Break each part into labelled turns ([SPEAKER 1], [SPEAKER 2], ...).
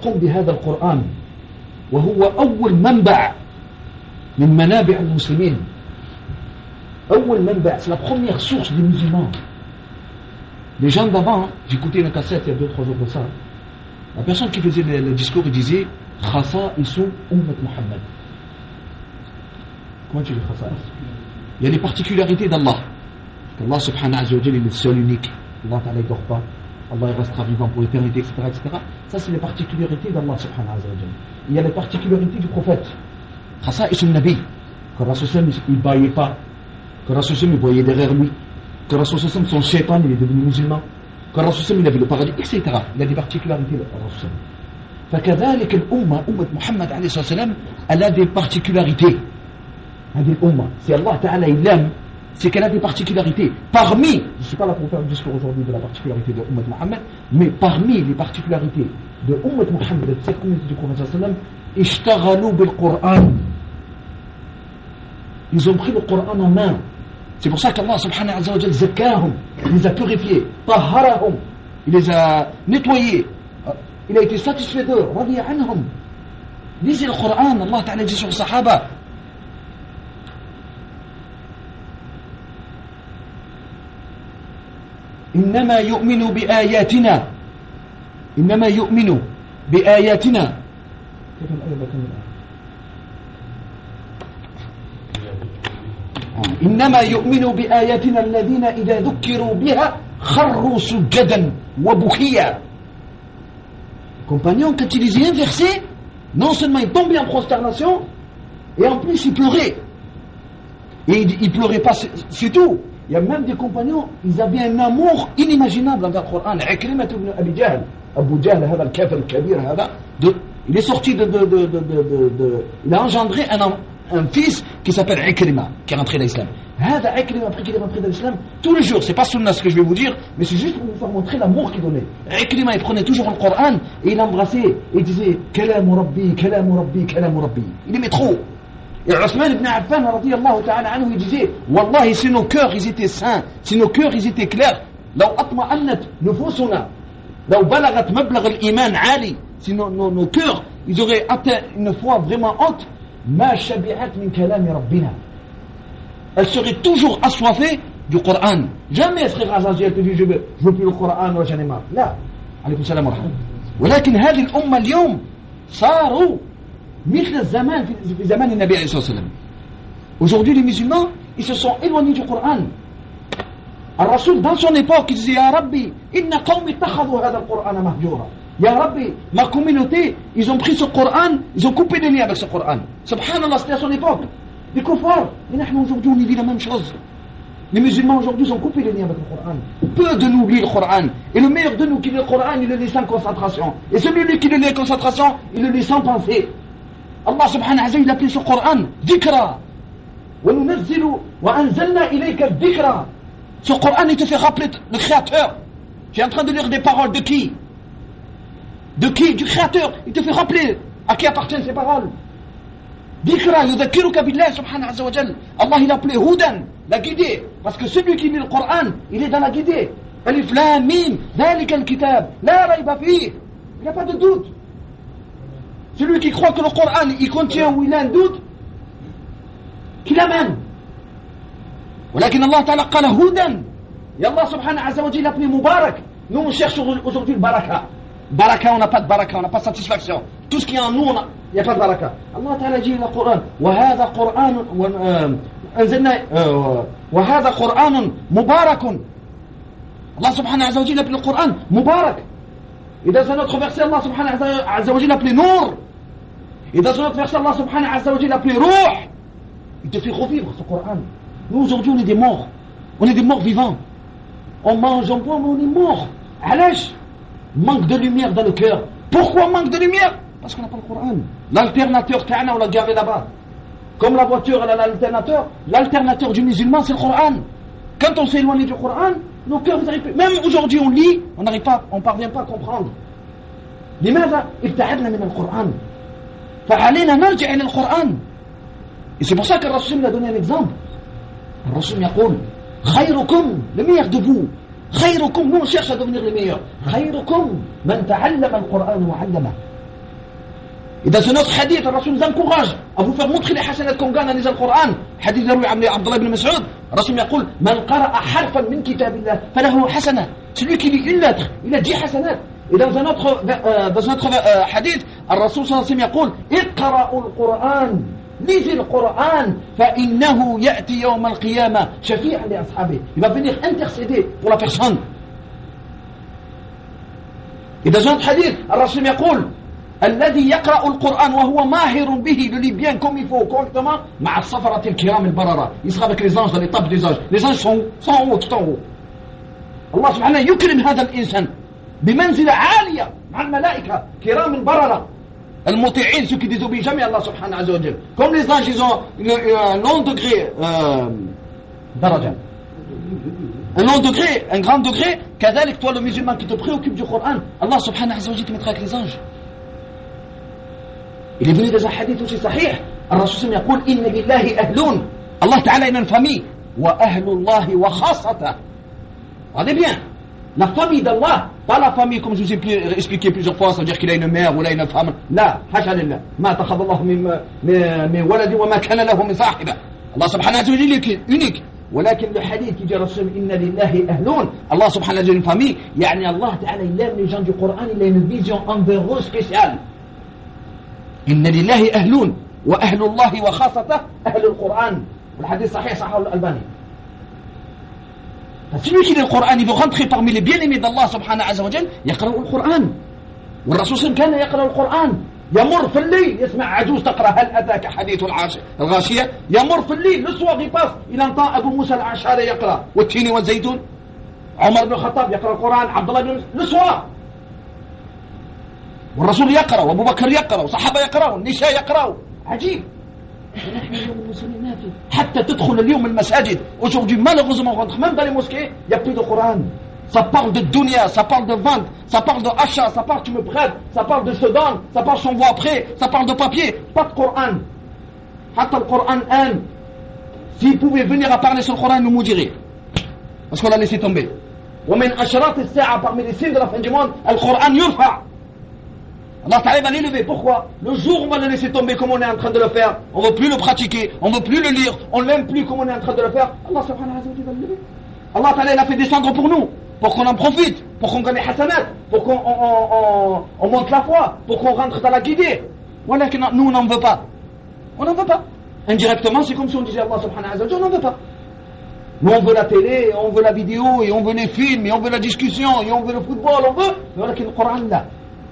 [SPEAKER 1] تحكم بهذا القرآن وهو أول منبع من منابع المسلمين. أول منبع, c'est la première source des musulmans. Les gens d'avant, j'écoutais une cassette il y a 2-3 jours de ça, la personne qui faisait le discours, il disait Khasa'isu Ummat Muhammad. Comment tu dis Khasa'is? Il y a les particularités d'Allah. Allah subhanahu wa ta'ala il est le seul unique. Allah ta'ala ne dort pas. Allah il restera vivant pour l'éternité, etc., etc. Ça, c'est les particularités d'Allah subhanahu wa ta'ala. Il y a les particularités du prophète. Khasa'isu Nabi. Que Rasul il ne baillait pas. Que Rasul il voyait derrière lui. Que Rasul son shaitan il est devenu musulman. Que Rasul il avait le paradis, etc. Il y a des particularités de Rasul. فكذلك الأمة أمة محمد عليه الصلاة والسلام elle a des particularités. هذه الأمة c'est Allah Ta'ala il l'aime, c'est qu'elle a des particularités. Parmi, je ne suis pas là pour faire un discours aujourd'hui de la particularité de Ummat Muhammad, mais parmi les particularités de Ummat Muhammad, de cette communauté du Prophète sallallahu alayhi wa sallam, ishtaghalu bil Qur'an. Ils ont pris le Coran en main. C'est pour ça qu'Allah subhanahu wa ta'ala zakkahum, il les a purifiés, tahharahum, il les a nettoyés. Il a été satisfait d'eux, radiya anhum. Lisez le Coran, Allah Ta'ala dit sur les Sahaba. إنما يؤمن بآياتنا إنما يؤمن بآياتنا كيف الآية بكملها إنما يؤمن بآياتنا الذين إذا ذكروا بها خروا سجدا وبكيا. Compagnons, quand ils lisaient un verset, non seulement ils tombaient en prosternation, et en plus ils pleuraient. Et ils pleuraient pas, c'est tout. Il y a même des compagnons, ils avaient un amour inimaginable envers le Coran. Ikrimah ibn Abi Jahl, Abu Jahl, هذا الكافر الكبير هذا, il est sorti il a engendré un fils qui s'appelle Ikrimah, qui est rentré dans l'islam. هذا Ikrimah, après qu'il est rentré dans l'islam, tous les jours, c'est pas sunna ce que je vais vous dire, mais c'est juste pour vous faire montrer l'amour qu'il donnait. Ikrimah, il prenait toujours le Coran et il embrassait et il disait Kalamu Rabbi, Kalamu Rabbi, Kalamu Rabbi. Il aimait trop. Et Othman ibn Affan radiyallahu ta'ala anhu il disait Wallahi si nos cœurs ils étaient saints, si nos cœurs ils étaient clairs, لو أطمأنت نفوسنا لو بلغت مبلغ الإيمان عالي, si nos cœurs ils auraient atteint une foi vraiment haute, ما شبعت من كلام ربنا, elle serait toujours assoiffée du Coran. Jamais elle serait rassasiée, elle te dit je veux plus le Coran ou j'en ai marre. لا. عليكم السلام ورحمة الله. ولكن هذه الأمة اليوم صاروا مثل الزمان في زمان النبي عليه الصلاة والسلام. Aujourd'hui les musulmans ils se sont éloignés du Coran. الرسول dans son époque il disait يا ربي إن قومي اتخذوا هذا القرآن مهجورا. يا ربي ma communauté ils ont pris ce Coran, ils ont coupé les liens avec ce Coran. Subhanallah, c'était à son époque. Les kuffars, et nous aujourd'hui on y vit la même chose. Les musulmans aujourd'hui ils ont coupé les liens avec le Coran. Peu de nous lit le Coran. Et le meilleur de nous qui lit le Coran, il le lit sans concentration. Et celui qui le lit en concentration, il le lit sans penser. Allah subhanahu wa ta'ala il appelait ce Coran dhikra. وَنُنَزِّلُ وَأَنزَلْنَا إِلَيْكَ الذِّكْرَ. Ce Coran il te fait rappeler le Créateur. Tu es en train de lire des paroles de qui? De qui? Du Créateur. Il te fait rappeler à qui appartiennent ces paroles. Dhikra yudhakkiruka billah subhanahu wa ta'ala. Allah il appelait Hudan, la guidée. Parce que celui qui lit le Coran, il est dans la guidée. Alif Lam Mim, dhalika al-kitab, la rayba fihi. Il n'y a pas de doute. Celui qui croit que le Coran il contient ou il a un doute, qu'il amène. ولكن الله تعالى قال هدى. Et Allah subhanahu wa ta'ala l'appelait Mubarak. Nous on cherche aujourd'hui le baraka. Baraka, on n'a pas de baraka, on n'a pas de satisfaction. Tout ce qui est en nous, il n'y a pas de baraka. Allah ta'ala dit dans le Coran وهذا قرآن أنزلنا وهذا قرآن مبارك. Allah subhanahu wa ta'ala l'appelait le Coran Mubarak. Et dans un autre verset Allah subhanahu wa ta'ala l'appelait Nour. Et dans un autre verset Allah subhanahu wa ta'ala l'appelait Ruh. Il te fait revivre ce Coran. Nous aujourd'hui on est des morts. On est des morts vivants. On mange, on boit, mais on est morts. Alash, manque de lumière dans le cœur. Pourquoi manque de lumière? Parce qu'on n'a pas le Coran. L'alternateur Ta'ana on l'a garé là-bas. Comme la voiture elle a l'alternateur du musulman c'est le Coran. Quand on s'est éloigné du Coran, nos cœurs vous arrivent. Même aujourd'hui on lit, on n'arrive pas, on parvient pas à comprendre. لماذا ابتعدنا من القرآن فعلينا نرجع إلى القرآن. Et c'est pour ça que le Rasul a donné un exemple. Le Rasul يقول خيركم, le meilleur de vous. خيركم, nous on cherche à devenir les meilleurs. خيركم من تعلم القرآن وعلمه. Et dans un autre hadith, le Rasul nous encourage à vous faire montrer les hasanat qu'on gagne en lisant le Coran. Hadith de Abdullah ibn Mas'ud, le Rasul يقول من قرأ حرفا من كتاب الله فله حسنة. Celui qui lit une lettre, il a 10 hasanat. Et dans un autre hadith, le Rasul sallallahu alayhi wa sallam يقول اقرأوا القرآن. Lisez le Coran, فإنه يأتي يوم القيامة شفيعا لأصحابه. Il va venir intercéder pour la personne. Et dans un autre hadith, le Rasul يقول الذي يقرأ القرآن وهو ماهر به, le lit bien comme il faut, correctement, مع الصفرة الكرام البررة. Il sera avec les anges dans l'étape des anges. Les anges sont en haut, tout en haut. Allah سبحانه يكرم هذا الإنسان بمنزلة عالية مع الملائكة كرام بررة. المطيعين, ceux qui désobéissent jamais à Allah subhanahu wa ta'ala. Comme les anges, ils ont un long degré, daraja. Un long degré, un grand degré. كذلك toi le musulman qui te préoccupe du Coran, Allah subhanahu wa ta'ala te mettra avec les anges. Il est venu dans un hadith aussi sahih, le Rasul يقول إن لله أهلون. Allah ta'ala a une famille. وأهل الله وخاصته. Regardez bien. La famille d'Allah, pas la famille comme je vous ai expliqué plusieurs fois, ça veut dire qu'il a une mère ou il a une femme. لا, حاشا لله. ما اتخذ الله من ولد وما كان له من صاحبة. Allah subhanahu wa ta'ala est unique. ولكن le hadith qui dit Rasul inna lillahi ahlun. Allah subhanahu wa ta'ala une famille. يعني Allah ta'ala il aime les gens du Coran, il a une vision envers eux spéciale. إن لله أهلون وأهل الله وخاصته أهل القرآن. والحديث صحيح صححه الألباني. Celui qui lit le Coran, il veut rentrer parmi les bien-aimés d'Allah subhanahu wa ta'ala, يقرأ القرآن. والرسول صلى الله عليه وسلم كان يقرأ القرآن. يمر في الليل يسمع عجوز تقرأ هل أتاك حديث الغاشية. يمر في الليل le soir il passe, il entend أبو موسى الأشعري يقرأ والتين والزيتون. عمر بن الخطاب يقرأ القرآن. عبد الله بن le soir. والرسول يقرأ وأبو بكر يقرأ وصحابة يقرأوا والنساء يقرأوا. عجيب. ونحن اليوم المسلمين ما في. حتى تدخل اليوم المساجد. Aujourd'hui malheureusement on rentre même dans les mosquées, il n'y a plus de Coran. Ça parle de dunya, ça parle de vente, ça parle de achat, ça parle tu me prêtes, ça parle de je te donne, ça parle j'envoie après, ça parle de papier. Pas de Coran. حتى القرآن الآن. S'il pouvait venir à parler sur le Coran, nous dirions. Parce qu'on l'a laissé tomber. ومن أشراط الساعة, parmi les signes de la fin du monde, le Coran يرفع. Allah Ta'ala va l'élever. Pourquoi? Le jour où on va le laisser tomber comme on est en train de le faire, on ne veut plus le pratiquer, on ne veut plus le lire, on ne l'aime plus comme on est en train de le faire, Allah Subhanahu wa ta'ala va l'élever. Allah Ta'ala l'a fait descendre pour nous, pour qu'on en profite, pour qu'on gagne les hasanat, pour qu'on monte la foi, pour qu'on rentre dans la guidée. Voilà que nous on n'en veut pas. On n'en veut pas. Indirectement, c'est comme si on disait Allah Subhanahu wa ta'ala, on n'en veut pas. Nous on veut la télé, on veut la vidéo, et on veut les films, et on veut la discussion, et on veut le football, on veut. Mais voilà que le Coran là.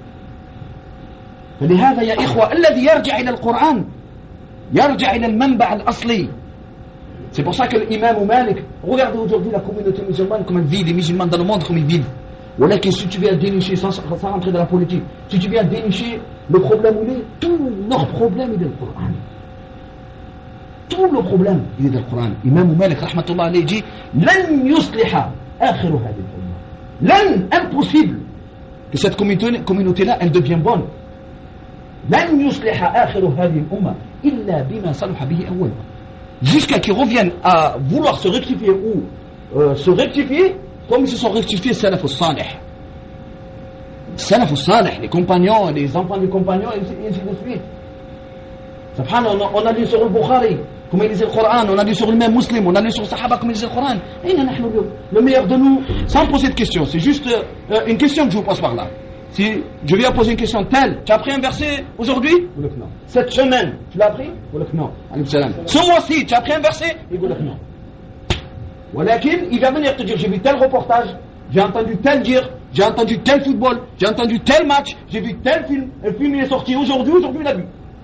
[SPEAKER 1] فلهذا يا إخوة الذي يرجع إلى القرآن يرجع إلى المنبع الأصلي. C'est pour ça que l'imam Malik, regardez aujourd'hui la communauté musulmane, comment elle vit, les musulmans dans le monde, comme ils vivent. Voilà que si tu viens dénicher, sans rentrer dans la politique, si tu viens dénicher le problème où il est, tout leur problème est dans le Coran. Tout le problème il est dans le Coran. Imam Malik, rahmatullah alayhi, dit لن يصلح آخر هذه الأمة. لن, impossible que cette communauté-là, elle devient bonne. لن يصلح آخر هذه الأمة إلا بما صلح به أول. Jusqu'à qu'ils reviennent à vouloir se rectifier ou se rectifier comme ils se sont rectifiés salaf al-salih. Salaf al-salih, les compagnons, les enfants des compagnons, et ainsi de suite. Subhanallah, on a lu sur le Bukhari, comme il lisait le Coran, on a lu sur le même Muslim, on a lu sur le Sahaba, comme il lisait le Coran. Et le meilleur de nous, sans poser de question, c'est juste une question que je vous pose par là. Si je viens poser une question telle, tu as appris un verset aujourd'hui? Ou non. Cette semaine, tu l'as appris? Ou non. Ce mois-ci, tu as appris un verset? Ou non. Walakin, il va venir te dire, j'ai vu tel reportage, j'ai entendu tel dire, j'ai entendu tel football, j'ai entendu tel match, j'ai vu tel film, un film il est sorti aujourd'hui il a vu.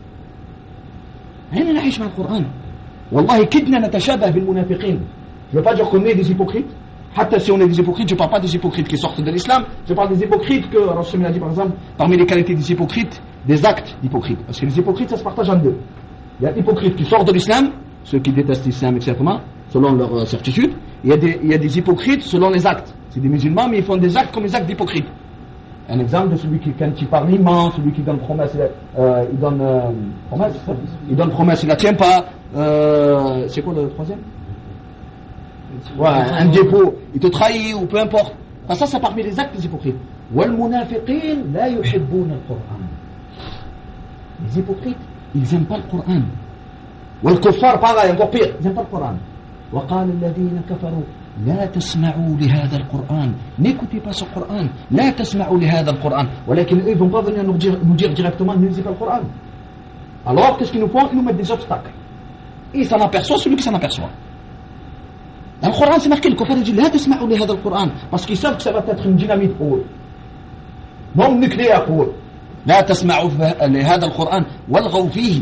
[SPEAKER 1] أين نعيش مع القرآن؟ والله كدنا نتشابه بالمنافقين. Je ne veux pas dire qu'on est des hypocrites. Hatta si on est des hypocrites, je ne parle pas des hypocrites qui sortent de l'islam, je parle des hypocrites que Rasul a dit par exemple, parmi les qualités des hypocrites, des actes d'hypocrites. Parce que les hypocrites, ça se partage en deux. Il y a hypocrites qui sortent de l'islam, ceux qui détestent l'islam, etc., selon leur certitude. Il y a des hypocrites selon les actes. C'est des musulmans, mais ils font des actes comme les actes d'hypocrites. Un exemple de celui qui, quand il parle, il ment, celui qui donne promesse, il donne promesse, il la tient pas. C'est quoi le troisième? Ouais, un dépôt, il te trahit ou peu importe. Enfin, ça, c'est parmi les actes des hypocrites. والمنافقين لا يحبون القرآن. Les hypocrites, ils n'aiment pas le Coran. والكفار pareil, encore pire, ils n'aiment pas le Coran. وقال الذين كفروا لا تسمعوا لهذا القرآن. N'écoutez pas ce Coran. لا تسمعوا لهذا القرآن. ولكن eux, ils ne vont pas venir nous dire directement, ne lisez pas le Coran. Alors, qu'est-ce qu'ils nous font? Ils nous mettent des obstacles. Et il s'en aperçoit celui qui s'en aperçoit. Dans le Coran, c'est marqué, le kuffar dit لا تسمعوا لهذا القرآن. Parce qu'ils savent que ça va être une dynamite pour eux. bombe nucléaire pour eux. لا تسمعوا لهذا القرآن والغوا فيه.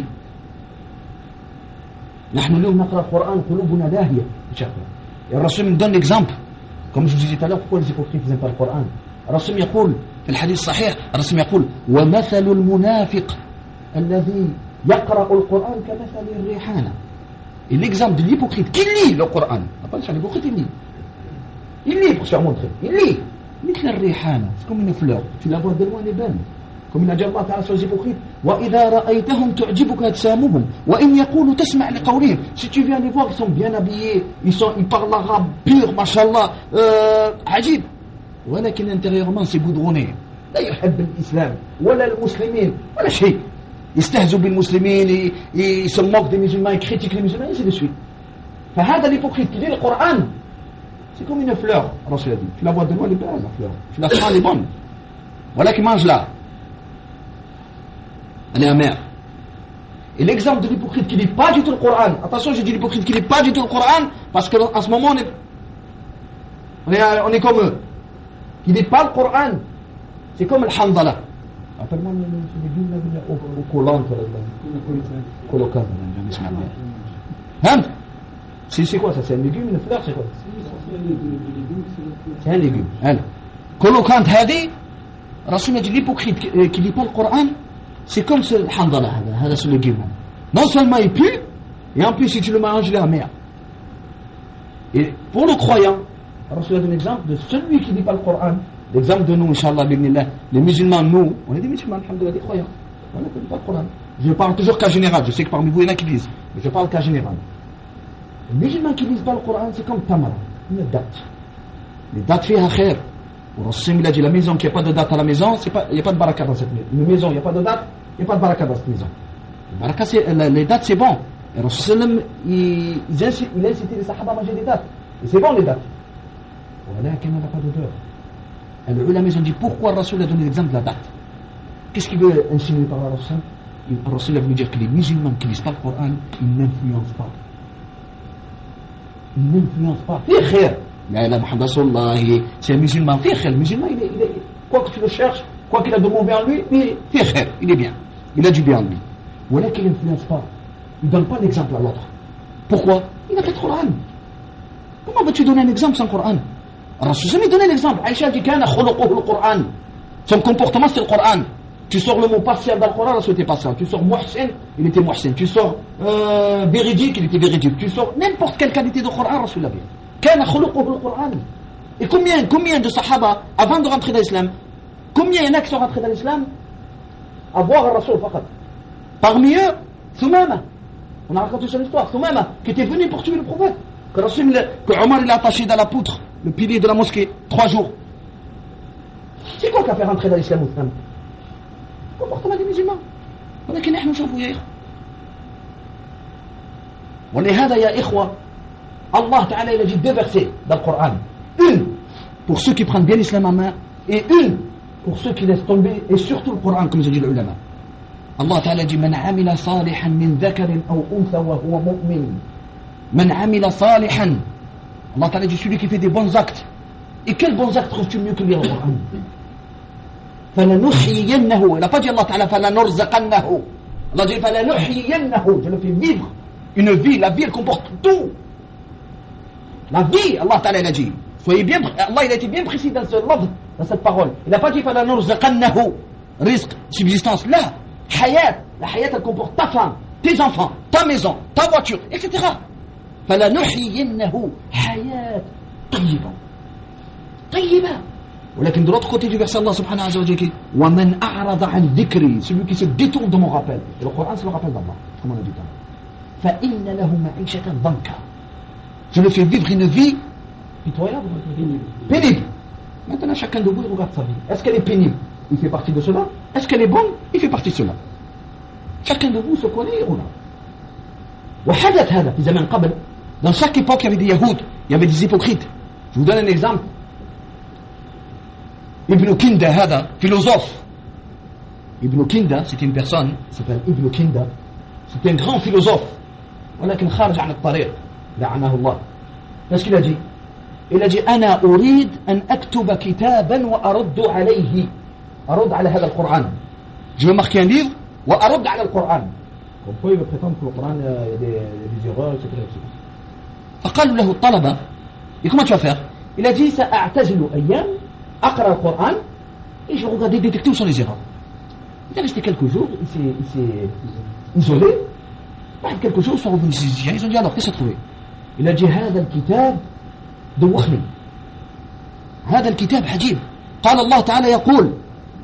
[SPEAKER 1] نحن اليوم نقرأ القرآن قلوبنا لاهية. Et le Rasul me donne l'exemple. Comme je vous disais tout à l'heure, pourquoi les hypocrites n'aiment pas le Coran? الرسول يقول في الحديث الصحيح، الرسول يقول ومثل المنافق الذي يقرأ القرآن كمثل الريحانة. Et l'exemple de l'hypocrite qui lit le Coran, pas l'hypocrite, il lit pour se faire montrer, il lit مثل الريحانة, c'est comme une fleur, tu la vois de loin, elle est belle. Comme il a dit Allah Ta'ala sur les hypocrites, وَإِذَا رَأَيْتَهُمْ تُعْجِبُكَ أَجْسَامُهُمْ وَإِنْ يَقُولُوا تَسْمَعْ لِقَوْلِهِمْ. Si tu viens les voir, ils sont bien habillés, ils parlent l'arabe pur, mashallah, عجيب, ولكن intérieurement c'est goudronné. لا يحب الإسلام ولا المسلمين ولا شيء. يستهزئ بالمسلمين, ils se moquent des musulmans, ils critiquent les musulmans, et ainsi de suite. فهذا l'hypocrite qui lit le Coran, c'est comme une fleur. Rasul a dit, tu la vois de loin, elle est belle la fleur, tu la sens, elle est bonne, voilà qui mange-la, elle est amère. Et l'exemple de l'hypocrite qui lit pas du tout le Coran, attention, je dis l'hypocrite qui lit pas du tout le Coran, parce qu'en ce moment on est comme eux, qui lit pas le Coran, c'est comme le handala. Appelle-moi le légume au collant, colocant, c'est quoi ça? C'est un légume, une fleur, c'est quoi? C'est un légume. Colocante, hadi, Rasul a dit l'hypocrite qui lit pas le Coran, c'est comme ce handala, ce légume. Non seulement il pue, et en plus si tu le manges, il est amer. Et pour le croyant, Rasul a donné l'exemple de celui qui lit pas le Coran. L'exemple de nous, Inch'Allah, les musulmans, nous, on est des musulmans, alhamdoulilah, des croyants. On ne connaît pas le Coran. Je parle toujours cas général, je sais que parmi vous, il y en a qui lisent, mais je parle cas général. Les musulmans qui lisent pas le Coran, c'est comme tamara, une date. Les dates fait khair. Pour Rasul, il a dit la maison qui n'a pas de date à la maison, il n'y a pas de baraka dans cette maison. Une maison, il n'y a pas de date, il n'y a pas de baraka dans cette maison. Les dates, c'est bon. Et Rasul, il a incité les sahaba à manger des dates. Et c'est bon les dates. Voilà qu'il n'y a pas d'odeur. Les ulama ils ont dit pourquoi le Rasul a donné l'exemple de la date. Qu'est-ce qu'il veut insinuer par le Rasul? Le Rasul a voulu dire que les musulmans qui ne lisent pas le Coran, ils n'influencent pas. Ils n'influencent pas. Fais khair. Mais là, Muhammad Sallallahu, c'est un musulman. Fais khair. Le musulman, quoi que tu le cherches, quoi qu'il a de mauvais en lui, mais fais khair. Il est bien. Il a du bien en lui. Voilà qu'il n'influence pas. Il ne donne pas l'exemple à l'autre. Pourquoi? Il n'a pas de Coran. Comment vas-tu donner un exemple sans Coran? Rasul lui donné l'exemple. Aïcha dit kana khuluquhu le Coran. Son comportement c'est le Coran. Tu sors le mot partiel dans le Coran, Rasul était partiel. Tu sors muhsin, il était muhsin. Tu sors véridique, il était véridique. Tu sors n'importe quelle qualité de Coran, Rasul l'avait. Kana khuluquhu le Coran. Et combien de sahaba avant de rentrer dans l'islam, combien il y en a qui sont rentrés dans l'islam à voir le Rasul fakat. Parmi eux, Thumama. On a raconté son histoire. Thumama qui était venu pour tuer le prophète. Que Omar il a attaché dans la poutre le pilier de la mosquée 3 jours. C'est quoi qui a fait rentrer dans l'islam au islam? Le comportement des musulmans. ولكن نحن نشوفوا يا إخوة. ولهذا يا إخوة Allah Ta'ala il a dit 2 versets dans le Coran. Une pour ceux qui prennent bien l'islam en main et une pour ceux qui laissent tomber, et surtout le Coran comme je dis les ulama. Allah Ta'ala dit من عمل صالحا من ذكر أو أنثى وهو مؤمن. من عمل صالحا. Allah Ta'ala dit celui qui fait des bons actes. Et quels bons actes trouves-tu mieux que lire le Coran? فَلَنُحْيِيَنَّهُ. Il n'a pas dit Allah Ta'ala فَلَنُرْزَقَنَّهُ. Allah dit فَلَنُحْيِيَنَّهُ. Je le fais vivre. Une vie, la vie elle comporte tout. La vie, Allah Ta'ala il a dit. Soyez bien, Allah il a été bien précis dans ce love, dans cette parole. Il n'a pas dit فَلَنُرْزَقَنَّهُ. Risque, subsistance. Là, hayat. La hayat elle comporte ta femme, tes enfants, ta maison, ta voiture, etc. فَلَنُحْيِيَنَّهُ حَيَاةً طَيِّبًا. طيبة. ولكن de l'autre côté du verset Allah subhanahu wa ta'ala dit وَمَنْ أَعْرَضَ عَنْ ذِكْرِي. Celui qui se détourne de mon rappel. Et le Coran c'est le rappel d'Allah, comme on a dit tout à l'heure. فَإِنَّ لَهُ مَعِيشَةً ضَنْكًا. Je le fais vivre une vie pitoyable, pénible. Maintenant chacun de vous regarde sa vie. Est-ce qu'elle est pénible? Il fait partie de cela. Est-ce qu'elle est bonne? Il fait partie de cela. chacun de vous se connaît ou non. وحدث هذا في زمان قبل. Dans chaque époque, il y avait des Yahoud, il y avait des hypocrites. Je vous donne un exemple. Ibn Kinda, هذا philosophe. Ibn Kinda, c'est une personne, il s'appelle Ibn Kinda. C'est un grand philosophe. ولكن خارج عن الطريق. لعنه الله. Qu'est-ce qu'il a dit? Il a dit أنا أريد أن أكتب كتابا وأرد عليه. أرد على هذا القرآن. Je veux marquer un livre وأرد على القرآن. Comme quoi il veut prétendre que le Coran, il y a des erreurs, etc. فقالوا له الطلبة et comment tu vas faire? Il a dit سأعتزل أيام أقرأ القرآن et je vais regarder détecter où sont les erreurs. Il est resté quelques jours, il s'est isolé. بعد quelques jours, ils sont revenus ici. Ils ont dit alors, qu'est-ce que tu as trouvé? Il a dit هذا الكتاب دوخني. هذا الكتاب عجيب. قال الله تعالى يقول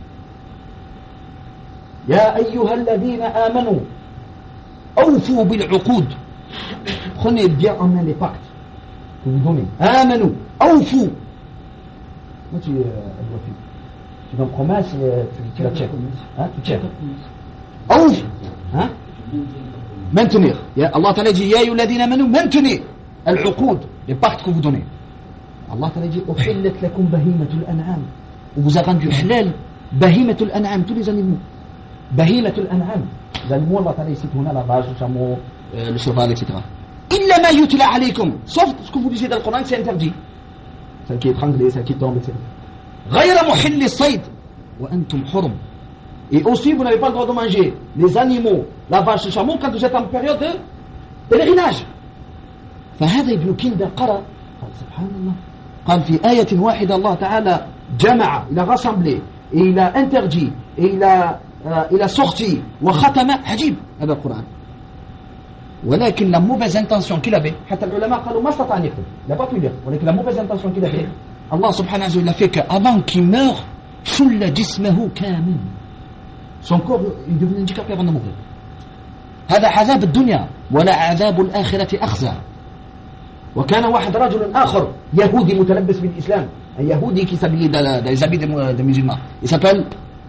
[SPEAKER 1] يا أيها الذين آمنوا أوفوا بالعقود. Prenez bien en main les pactes que vous donnez. آمنوا أوفوا. Moi tu donnes promesse et tu la tiens. Tu tiens. أوف. Maintenir. Allah Ta'ala dit يا أيها الذين آمنوا maintenir العقود, les pactes que vous donnez. Allah Ta'ala dit أحلت لكم بهيمة الأنعام. On vous a rendu halal بهيمة الأنعام, tous les animaux. بهيمة الأنعام. Les animaux, Allah Ta'ala cite هنا la vache, le chameau, le cheval, etc. إلا ما يتلى عليكم, sauf ce que vous lisez dans le Coran, c'est interdit. Celle qui est étranglée, celle qui tombe, etc. غير محل الصيد وأنتم حرم. Et aussi, vous n'avez pas le droit de manger les animaux, la vache, le chameau, quand vous êtes en période de pèlerinage. فهذا ابن كندا قرأ قال سبحان الله قال في آية واحدة الله تعالى جمع, il a rassemblé et il a interdit et il a sorti وختم عجيب هذا القرآن. ولكن la mauvaise intention qu'il avait, حتى العلماء قالوا ما استطاع أن يكتب, il n'a pas pu lire, ولكن la mauvaise intention qu'il avait, Allah subhanahu wa ta'ala l'a fait qu'avant qu'il meure, شل جسمه كامل, son corps est devenu handicapé avant de mourir. هذا عذاب الدنيا ولا عذاب الآخرة أخزى. وكان واحد رجل آخر يهودي متلبس بالإسلام, un يهودي qui s'habille dans les habits des musulmans, il s'appelle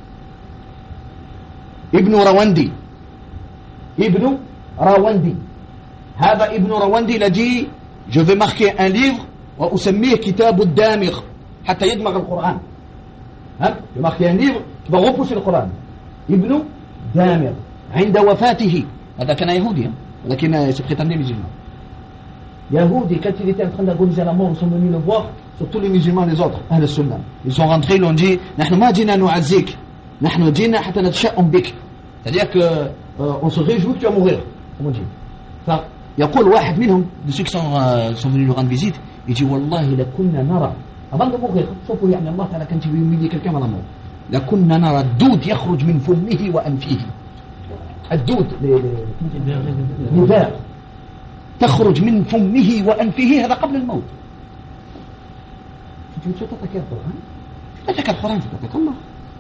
[SPEAKER 1] Ibn Rawandi. Ibn Rawandi. هذا Ibn Rawandi, il a dit je vais marquer un livre وأسميه كتاب الدامغ حتى يدمغ القرآن. Je vais marquer un livre qui va repousser le Coran. ابن دامر عند وفاته, هذا كان يهودي ولكن se prétendait musulman. Yahudi, quand il était en train d'agoniser à la mort, ils sont venus le voir, surtout les musulmans les autres, Ahl al-Sunnah. Ils sont rentrés, ils lui ont dit نحن ما جينا نعزيك نحن جينا حتى نتشأم بك. C'est-à-dire que on se réjouit que tu vas mourir, comme on dit. فيقول واحد منهم de ceux qui sont venus lui rendre visite, il dit والله لكنا نرى avant de mourir, شوفوا يعني الله تعالى quand il veut humilier quelqu'un à la mort, لكنا نرى الدود يخرج من فمه وأنفه. الدود لذا تخرج من فمه وأنفه, هذا قبل الموت. tu t'attaques à Coran, tu t'attaques à Coran, tu t'attaques à Allah.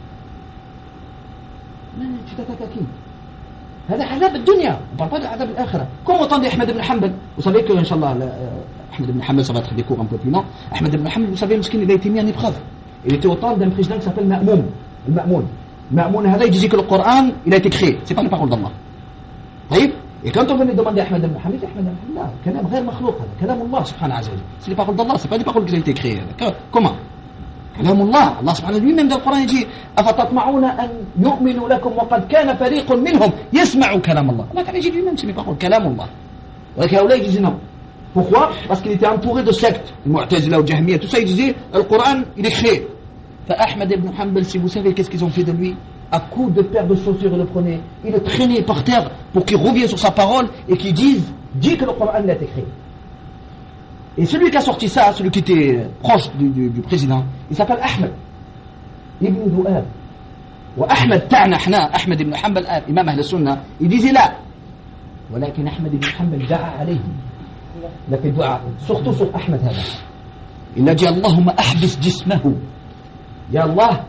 [SPEAKER 1] tu t'attaques à qui? هذا عذاب الدنيا, on parle pas de عذاب الآخرة. Comme entendez Ahmed ibn Hanbal, vous savez que Inch'Allah Ahmed ibn Hanbal, ça va être des cours un peu plus longs. Ahmed ibn Hanbal, vous savez, il a été mis en épreuve. Il était au temps d'un président qui s'appelle Ma'moun. Ma'moun هذا, il disait que le Coran, il a été créé, c'est pas la parole d'Allah. طيب. Et quand on venait demander à Ahmed ibn Hanbal, Ahmed ibn Hanbal, كلام غير مخلوق, هذا كلام الله سبحانه عز وجل. C'est les paroles d'Allah, c'est pas des paroles qui ont été créées. Comment? كلام الله. Allah subhanahu lui-même dans le Coran, il dit أفتطمعون أن يؤمنوا لكم وقد كان فريق منهم يسمعوا كلام الله. Allah dit lui-même, c'est mes paroles, كلام الله. ولكن هؤلاء ils disaient non. Pourquoi? Parce qu'il était entouré de sectes, Mu'tazila ou Jahmiya, tout ça, ils disaient le Coran, il est créé. Ahmed ibn Hanbal, si vous savez qu'est-ce qu'ils ont fait de lui, à coups de paire de chaussures, ils le prenaient, ils le traînaient par terre pour qu'il revienne sur sa parole et qu'il dit que le Coran l'a été créé. Et celui qui a sorti ça, celui qui était proche du président, il s'appelle Ahmed ibn Du'ab. وأحمد تاعنا احنا أحمد ibn Hanbal إمام أهل السنة, il disait là, ولكن أحمد ibn Hanbal دعا عليه, il a fait dua surtout sur Ahmed هذا. Il a dit اللهم أحبس جسمه, يا الله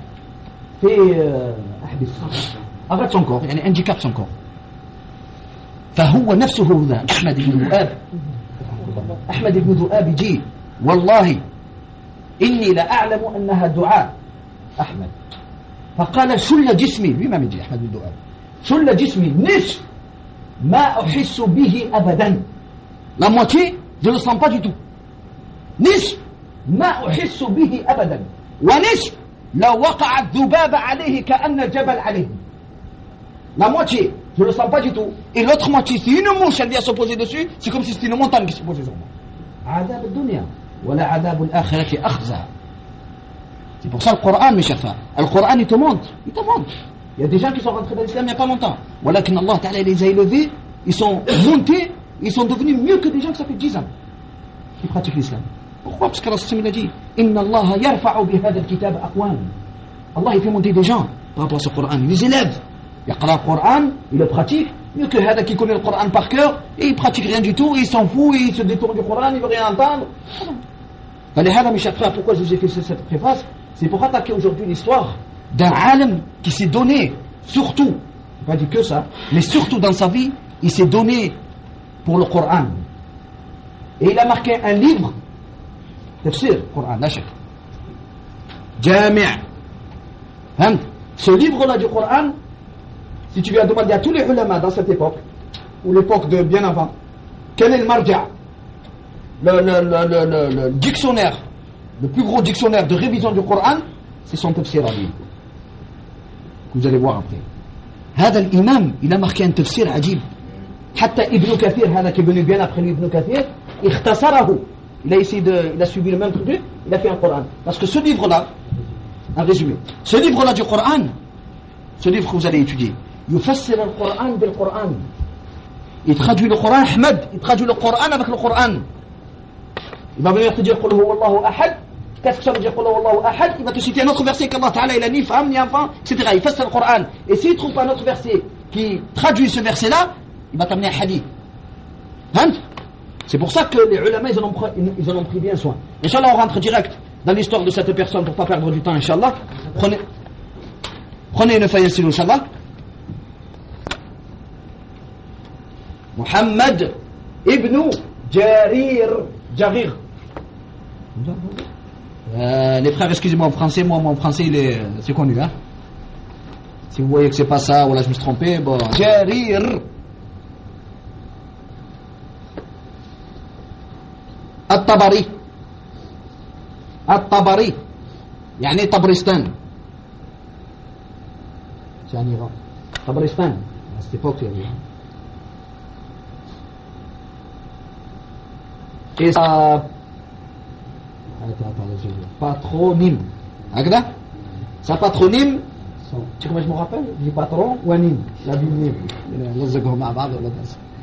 [SPEAKER 1] أحبس, arrête son corps, يعني handicap son corps. فهو نفسه ذا أحمد بن ذؤاب. أحمد بن ذؤاب يجي والله إني لأعلم أنها دعاء أحمد, فقال شل جسمي, lui-même dit أحمد بن ذؤاب, شل جسمي نصف ما أحس به أبدا. La moitié, je ne le sens pas du tout. نصف ما أحس به أبدا ونصف لو وقع الذباب عليه كأن الجبل عليه. La moitié, je ne le sens pas du tout. Et l'autre moitié, si une mouche elle vient se poser dessus, c'est comme si c'était une montagne qui se posait sur moi. عذاب الدنيا ولا عذاب الآخرة أخزى. C'est pour ça le Coran, mes chers frères. Le Coran, il te montre. Il te montre. Il y a des gens qui sont rentrés dans l'islam il n'y a pas longtemps. Voilà qu'Allah Ta'ala les a élevés, ils sont montés, ils sont devenus mieux que des gens qui ça fait 10 ans qui pratiquent l'islam. Pourquoi? Parce qu'Allah a dit Inna Allah yarfa'u bihada al-kitab aqwan. Allah il fait monter des gens par rapport à ce Coran. Il les élève. Il yaqra le Coran, il le pratique, mieux que Hada qui connaît le Coran par cœur, et il pratique rien du tout, et il s'en fout, et il se détourne du Coran, il veut rien entendre. Mes chers frères, pourquoi je vous ai fait cette préface? C'est pour attaquer aujourd'hui l'histoire d'un alim qui s'est donné, surtout, pas dit que ça, mais surtout dans sa vie, il s'est donné pour le Coran. Et il a marqué un livre, tafsir, Coran, la chèque. Jami'. Ce livre-là du Coran, si tu viens demander à tous les ulama dans cette époque, ou l'époque de bien avant, quel est le marja', le dictionnaire, le plus gros dictionnaire de révision du Coran, c'est son tafsir à lui. Vous allez voir après. هذا الإمام il a marqué un tafsir عجيب. حتى ابن كثير هذا qui est venu bien après lui, Ibn Kathir, اختصره. Il a suivi le même truc, il a fait un Coran. Parce que ce livre-là, un résumé, ce livre-là du Coran, ce livre que vous allez étudier, يفسر القرآن بالقرآن. Il traduit le Coran, Ahmed, il traduit le Coran avec le Coran. Il va venir te dire قل هو الله أحد. Qu'est-ce que ça veut dire قل هو الله أحد? Il va te citer un autre verset qu'Allah Ta'ala il a ni femme ni enfant, etc. Il fasse le Coran. Et s'il ne trouve pas un autre verset qui traduit ce verset-là, il va t'amener un hadith. Hein? C'est pour ça que les ulama ils en ont pris bien soin. Inch'Allah, on rentre direct dans l'histoire de cette personne pour ne pas perdre du temps, Inch'Allah. Prenez une feuille ainsi, Inch'Allah. Muhammad ibn Jarir. Les frères, excusez-moi en français, moi mon français c'est connu, hein. Si vous voyez que c'est pas ça, ou là je me suis trompé, bon. Jarir. الطبري يعني طبرستان يعني طبرستان à cette époque et sa patronyme هكذا sa patronyme tu sais comment je me rappelle du patron ou anime la Bible لزقهم مع بعض ولا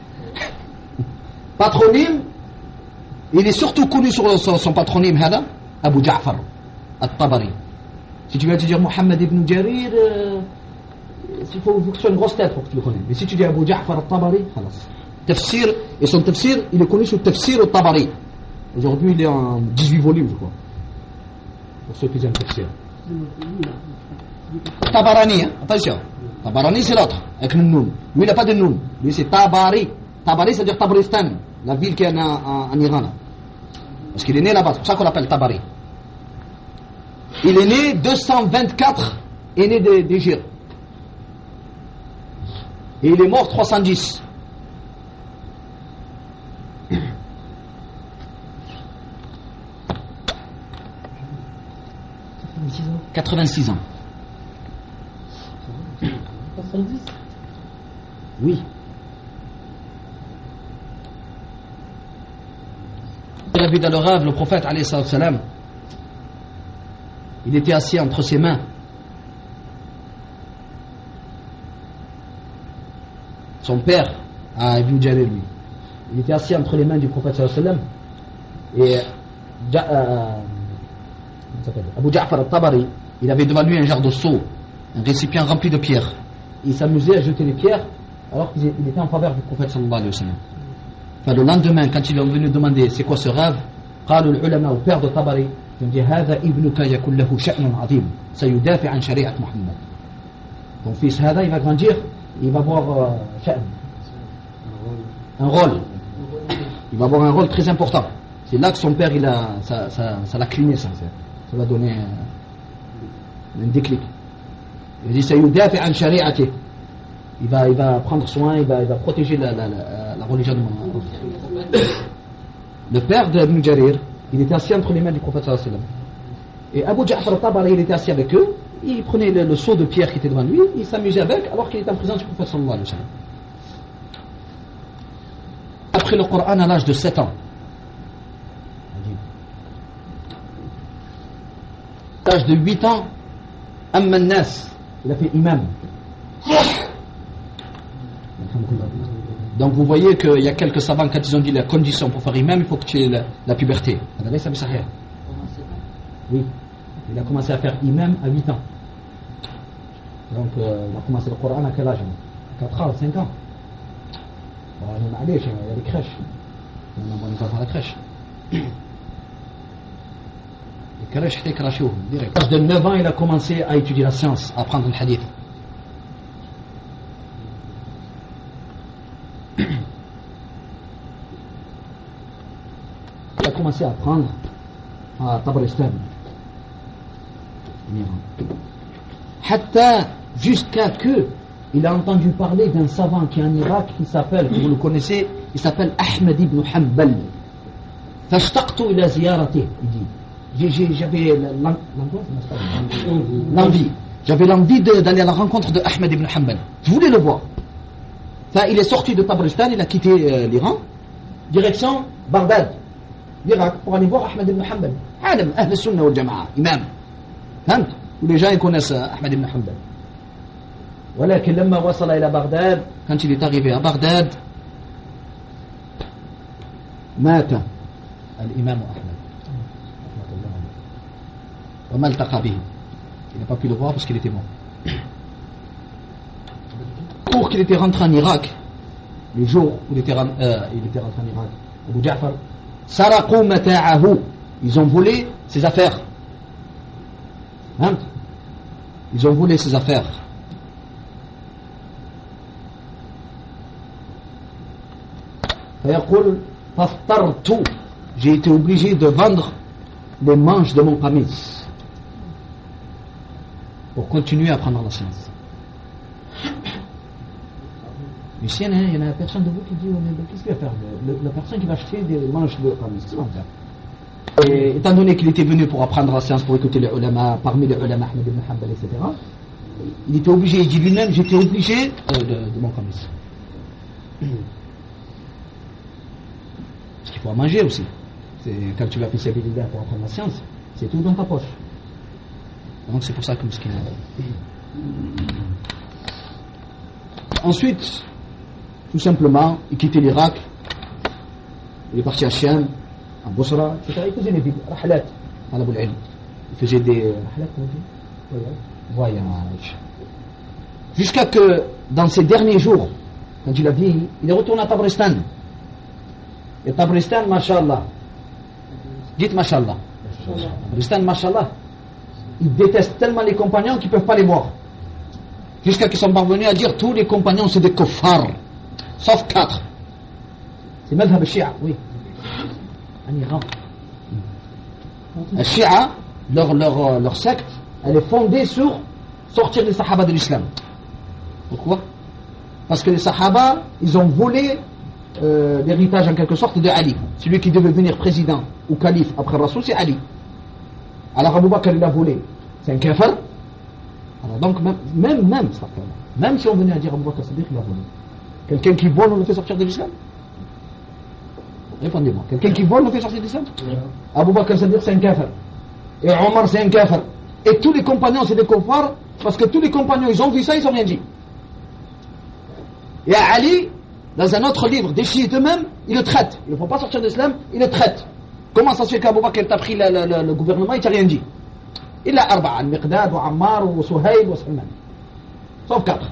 [SPEAKER 1] patronyme. Il est surtout connu sur son patronyme, Hada, Abu Ja'far al-Tabari. Si tu viens te dire Mohammed ibn Jarir, il faut que tu sois une grosse tête pour que tu le connaisses. Mais si tu dis Abu Ja'far al-Tabari, tafsir, et son tafsir, il est connu sous tafsir al-Tabari. Aujourd'hui, il est en 18 volumes, je crois. Pour ceux qui aiment tafsir. Tabarani, hein, attention. Tabarani, c'est l'autre, avec le noun. Lui, il n'a pas de noun. Lui, c'est Tabari. Tabari, c'est-à-dire Tabristan. La ville qui est en Iran là. Parce qu'il est né là-bas, c'est pour ça qu'on l'appelle Tabari. Il est né 224 est né d'Égypte. Et il est mort 310. « 86 ans. »
[SPEAKER 2] 70 ?
[SPEAKER 1] Oui. Il a vu dans le rêve le prophète alayhi salam. Il était assis entre ses mains. Son père a vu Jarir lui. Il était assis entre les mains du prophète sallam. Et Abu Ja'far al-Tabari, il avait devant lui un genre de seau, un récipient rempli de pierres. Il s'amusait à jeter les pierres alors qu'il était en faveur du prophète sallallahu alayhi wa sallam. Enfin, le lendemain, quand ils lui ont venu demander c'est quoi ce rêve, قالوا العلماء au père de Tabari, ils ont dit هذا ابنك يكون له شأن عظيم سيدافع عن شريعة محمد. Ton fils هذا il va grandir, il va avoir un rôle. Il va avoir un rôle très important. C'est là que son père ça l'a cligné, ça va donner un déclic. Il dit سيدافع عن شريعته. il va prendre soin, il va protéger la religion de Mohammed. Le père de Ibn Jarir, il était assis entre les mains du prophète sallallahu alayhi wa sallam. Et Abu Ja'far al-Tabari, il était assis avec eux, il prenait le seau de pierre qui était devant lui, il s'amusait avec alors qu'il était en présence du prophète sallallahu alayhi wa sallam. Après le Coran à l'âge de 7 ans, à l'âge de 8 ans, Amman Nas, il a fait imam. Donc vous voyez qu'il y a quelques savants, quand ils ont dit la condition pour faire imam, il faut que tu aies la puberté. Oui, il a commencé à faire imam à 8 ans. Donc il a commencé le Coran à quel âge? 4 ans, 5 ans. Bon, il y a des crèches. On va à la crèche. Les crèches étaient crachées direct. À l'âge de 9 ans, il a commencé à étudier la science, à apprendre le hadith. Il a commencé à apprendre à Tabaristan. Hatta jusqu'à que il a entendu parler d'un savant qui est en Irak qui s'appelle, vous le connaissez, il s'appelle Ahmed ibn Hanbal. Fashtaqtu ila ziyarati, il dit. J'avais l'envie d'aller à la rencontre de Ahmed ibn Hanbal. Je voulais le voir. Il est sorti de Tabaristan, il a quitté l'Iran, direction Bagdad, l'Irak, pour aller voir Ahmed ibn Hanbal. Alim, Ahl Sunnah wal Jama'a, imam. Tous les gens ils connaissent Ahmed ibn Hanbal. ولكن لما وصل إلى بغداد, quand il est arrivé à Bagdad, مات الإمام أحمد وما التقى به. Il n'a pas pu le voir parce qu'il était mort. Pour qu'il était rentré en Irak, le jour où il était rentré en Irak, Abu Ja'far, saraqu mata'ahu, ils ont volé ses affaires. Ils ont volé ses affaires. J'ai été obligé de vendre les manches de mon qamis pour continuer à apprendre la science. Mais si il y en a personne de vous qui dit qu'est-ce qu'il va faire la personne qui va acheter des manches de qamis, qu'est-ce qu'il va faire? Et étant donné qu'il était venu pour apprendre la science, pour écouter les ulama, parmi les ulama Ahmed ibn Hanbal, etc., il était obligé, il dit lui-même, j'étais obligé de mon qamis. Parce qu'il faut manger aussi. Quand tu vas faire sabilillah pour apprendre la science, c'est tout dans ta poche. Donc c'est pour ça que Miskin a. Ensuite, tout simplement, il quittait l'Irak, il est parti à Chien, à Bosra, etc. Il faisait des rahlat à l'Abul Ilm. Il faisait des voyages. Jusqu'à que, dans ces derniers jours, quand il a vieilli, il est retourné à Tabaristan. Et Tabaristan, mashallah. Dites mashallah. Tabaristan, mashallah. Ils détestent tellement les compagnons qu'ils ne peuvent pas les voir. Jusqu'à qu'ils sont parvenus à dire tous les compagnons c'est des kuffars. Sauf 4. C'est madhab al-Shia, oui. En Iran. Al-Shia, leur secte, elle est fondée sur sortir les Sahaba de l'islam. Pourquoi? Parce que les Sahaba, ils ont volé l'héritage en quelque sorte de Ali. Celui qui devait devenir président ou calife après Rasoul, c'est Ali. Alors Abu Bakr il a volé. C'est un kafir. Alors donc même si on venait à dire Abu Bakr Siddiq il a volé. Quelqu'un qui vole on le fait sortir de l'islam? Répondez-moi. Quelqu'un qui vole on le fait sortir de l'islam? Abu Bakr Siddiq c'est un kafir. Et Omar c'est un kafir. Et tous les compagnons c'est des kuffars parce que tous les compagnons ils ont vu ça, ils n'ont rien dit. Et Ali, dans un autre livre, des chiites eux-mêmes, ils le traitent. Il ne faut pas sortir de l'islam, ils le traitent. Comment ça se fait qu'Abu Bakr t'a pris le gouvernement, il t'a rien dit? Il a Arba'a, Al-Miqdad, wa Ammar, wa Suhayl, wa Salman. Sauf 4.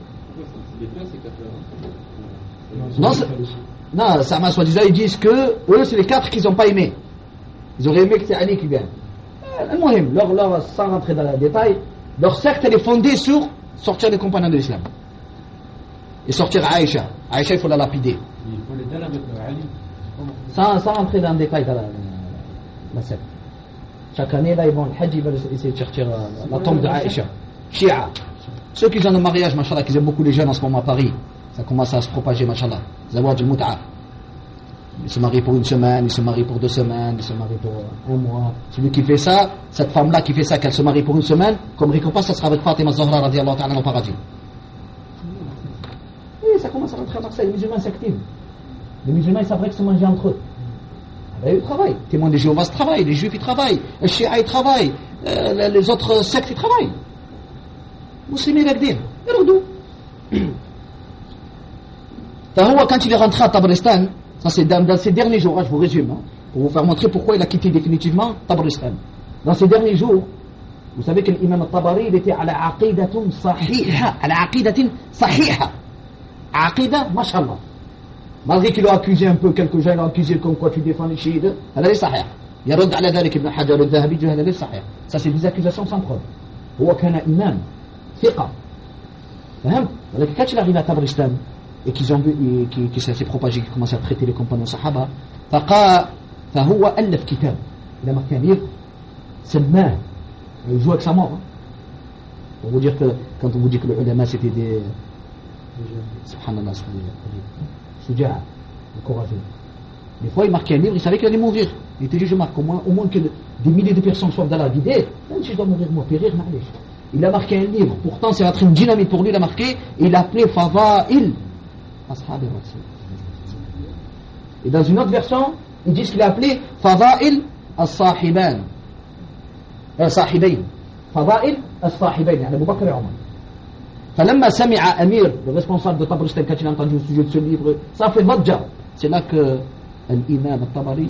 [SPEAKER 1] Non, ça m'a soi-disant, ils disent que eux, c'est les 4 qu'ils n'ont pas aimé. Ils auraient aimé que c'est Ali qui vienne. Sans rentrer dans le détail, leur secte, elle est fondée sur sortir des compagnons de l'islam. Et sortir Aïcha. Aïcha, il faut la lapider.
[SPEAKER 2] Il faut les dalles avec Ali.
[SPEAKER 1] Sans rentrer dans le détail de la secte. Chaque année, là, ils vont le Hajj, ils veulent essayer de chercher la tombe de Aïcha. Shia. Ceux qui ont un mariage, machallah, qui aiment beaucoup les jeunes en ce moment à Paris, ça commence à se propager, machallah. Zawaj al-mut'a. Ils se marient pour une semaine, ils se marient pour 2 semaines, ils se marient pour 1 mois. Celui qui fait ça, cette femme-là qui fait ça, qu'elle se marie pour une semaine, comme récompense, ça sera avec Fatima Zahra radiyallahu ta'ala au paradis. Et ça commence à rentrer à Marseille, les musulmans s'activent. Les musulmans, ils savent que se manger entre eux. Ils travaillent. Les témoins des Jéhovah travaillent, les juifs ils travaillent, les chiites ils travaillent, les autres sectes ils travaillent. Musulmans راقدين يرقدوا. فهو quand il est rentré à Tabaristan, ça c'est dans ces derniers jours, je vous résume, pour vous faire montrer pourquoi il a quitté définitivement Tabaristan. Dans ces derniers jours, vous savez que l'imam al-Tabari il était à la aqidatun sahiha, à la aqidatin sahiha. Aqida, mashallah. Malgré qu'il a accusé un peu quelques gens, il a accusé comme quoi tu défends les chiites, elle est sahih. يرد على ذلك ابن حجر الذهبي هذا ليس صحيح. Ça c'est des accusations sans preuve. هو كان إمام ثقة. فهمت؟ ولكن quand il arrive à Tabaristan et qu'ils ont vu que ça s'est propagé, qu'ils commencent à traiter les compagnons sahaba, فهو ألف كتاب. Il a marqué un livre, سماه. Il joue avec sa mort. Pour vous dire que quand on vous dit que les ulama c'était des subhanallah, Soudia, le courageux. Des fois, il marquait un livre, il savait qu'il allait mourir. Il était dit, je marque au moins que des milliers de personnes soient dans la guidée. Même si je dois mourir, moi, périr, n'allez. Il a marqué un livre. Pourtant, c'est être une dynamite pour lui, il a marqué, et il a appelé Fada'il. Ashab al-Rasul. Et dans une autre version, ils disent qu'il a appelé Fada'il al-Sahibain. Sahibain. Fada'il al-Sahibain, yani Abu Bakr et Omar. فلما سمع أمير le responsable de Tabaristan quand il a entendu le sujet de ce livre ça fait ضجة. C'est là que l'imam al-Tabari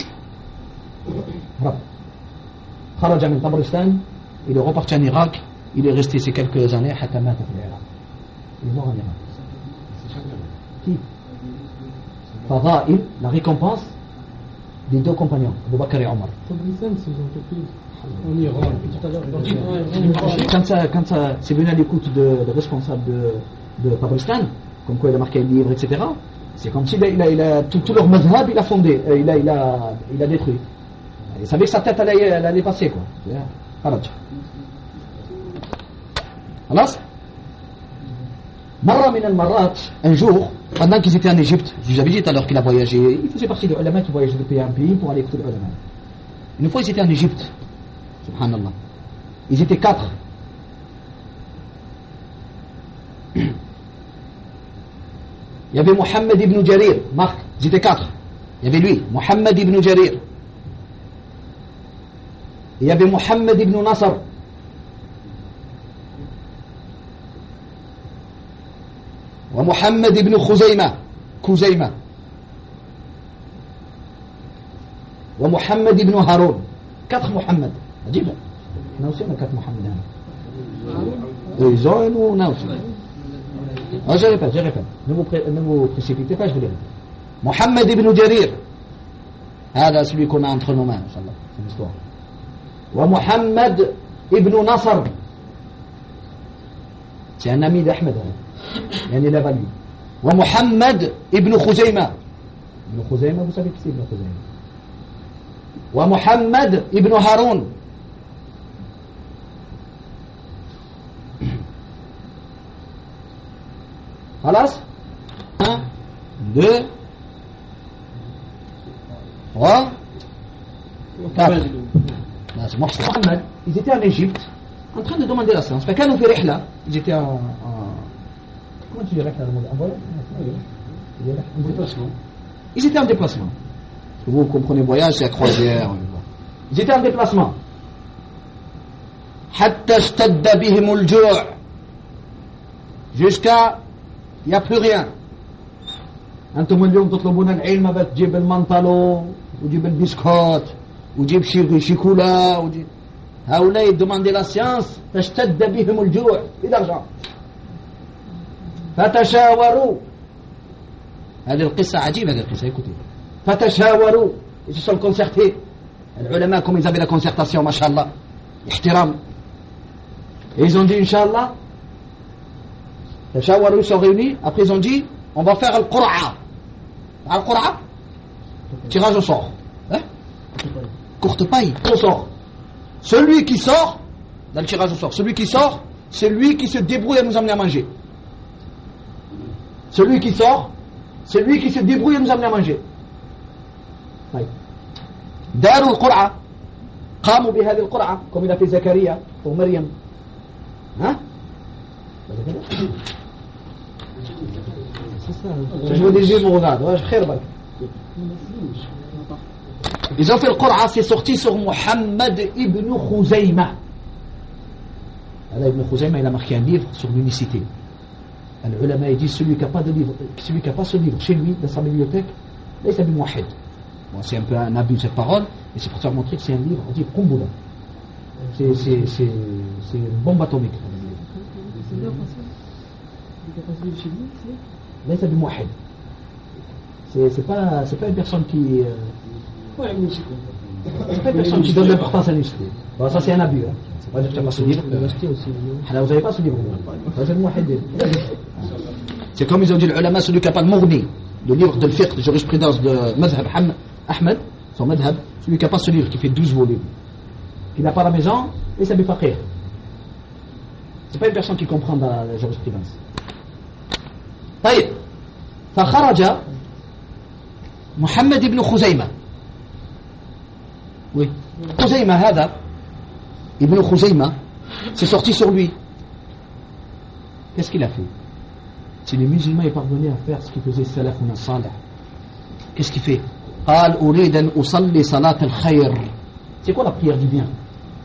[SPEAKER 1] خرج من Tabaristan, il est reparti en Irak, il est resté ces quelques années حتى مات في العراق. Il est mort en Irak. Qui? Fadail, la récompense des 2 compagnons, Abu Bakr et Omar.
[SPEAKER 2] Tabaristan, c'est une entreprise en Iran.
[SPEAKER 1] Quand ça c'est venu à l'écoute de responsable de Tabaristan, comme quoi il a marqué un livre, etc., c'est comme si il a tout leur mazhab, il a fondé, il a détruit. Il savait que sa tête elle allait passer, quoi. خلاص مرة من المرات, un jour, pendant qu'ils étaient en Égypte, je vous avais dit tout à l'heure qu'il a voyagé, il faisait partie des ulama qui voyageaient de pays en pays pour aller écouter les ulama. Une fois ils étaient en Égypte, subhanallah, ils étaient 4. Il y avait Mohammed ibn Jarir, Marc, ils étaient 4. Il y avait lui, Mohammed ibn Jarir. Il y avait Mohammed ibn Nasr. ومحمد ibn خزيمة ومحمد ibn Haroun. 4 Mohammed. عجيب. احنا وصلنا 4 Mohammed هنا. Ils ont et nous on a aussi. Je répète. Ne vous précipitez pas, je vous le répète. Mohammed ibn Jarir. هذا celui qu'on a entre nos mains, Inch'Allah. C'est l'histoire. ومحمد ibn Nasr. C'est un ami d'Ahmed. يعني لا value. ومحمد ابن خزيمة. ابن خزيمة, vous savez qui c'est ابن خزيمة. ومحمد ابن هارون. خلاص 1 2 3 4. محمد, ils étaient en Égypte en train de demander la science. فكانوا في رحلة, ils étaient en comment tu dirais en déplacement. Ils étaient en déplacement. Vous comprenez, voyage, c'est la croisière. Ils étaient en déplacement. حتى اشتد بهم الجوع. Jusqu'à il n'y a plus rien. أنتم اليوم تطلبون العلم بس تجيب المنطلو وجيب البسكوت وجيب شيكولا وجيب. هؤلاء demandaient la science. اشتد بهم الجوع. Et l'argent. فتشاوروا. هذه القصة عجيبة, هذه القصة, écoutez. فتشاوروا, ils se sont concertés. Les ulama, comme ils avaient la concertation, mashallah, ihtiram. Et ils ont dit, Inch'Allah, تشاوروا, ils sont réunis. Après, ils ont dit, on va faire al-Qur'a. Al-Qur'a, tirage au sort. Courte paille, au sort. Celui qui sort, dans le tirage au sort, celui qui sort, c'est lui qui se débrouille à nous amener à manger. Celui qui sort, c'est lui qui se débrouille à nous amener à manger. داروا القرعة قاموا بهذه القرعة comme il a fait Zakaria pour Maryam. Hein? Je vous dis, je vous regarde. Ils ont fait le Qur'an, c'est sorti sur Muhammad ibn Khuzayma. Alors Ibn Khuzayma, il a marqué un livre sur l'unicité. Les ulama, ils disent celui qui n'a pas de livre, celui qui n'a pas ce livre chez lui, dans sa bibliothèque, là il s'appelle Mouahid. Bon, c'est un peu un abus de cette parole, mais c'est pour faire montrer que c'est un livre, on dit Kumboula. C'est une bombe atomique. Là il s'appelle Mouahid. C'est pas une personne qui. C'est pas une personne qui donne l'importance à l'unité. Bon, ça c'est un abus. Hein. C'est pas dire que tu n'as pas ce livre. Vous n'avez pas ce livre. C'est comme ils ont dit les ulama, celui qui n'a pas le Mourni, le livre de fiqh, de jurisprudence de Madhab Ahmed, son Madhab, celui qui n'a pas ce livre, qui fait 12 volumes, qui n'a pas la maison, et ça fait faqih. C'est pas une personne qui comprend la jurisprudence. طيب فخرج محمد بن خزيمة. Oui. Khuzayma هذا Ibn Khuzayma, c'est sorti sur lui. Qu'est-ce qu'il a fait? Si les musulmans est parvenu à faire ce qu'il faisait Salafun Salih, qu'est-ce qu'il fait? قال أريد أن أصلي صلاة الخير. C'est quoi la prière du bien?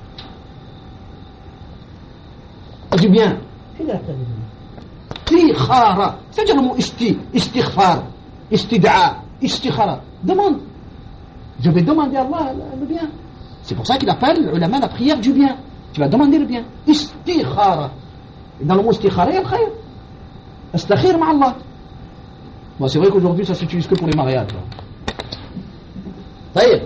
[SPEAKER 1] Du bien. Quelle est la prière du bien? Istikhara. C'est-à-dire le mot istighfar, istid'a, istikhara. Demande. Je vais demander à Allah le bien. C'est pour ça qu'il appelle ulama la prière du bien. Tu vas demander le bien. Istikhara. Et dans le mot istikhara, il y a le khayr. Astakhir ma Allah. Bon, c'est vrai qu'aujourd'hui, ça s'utilise que pour les mariages. طيب.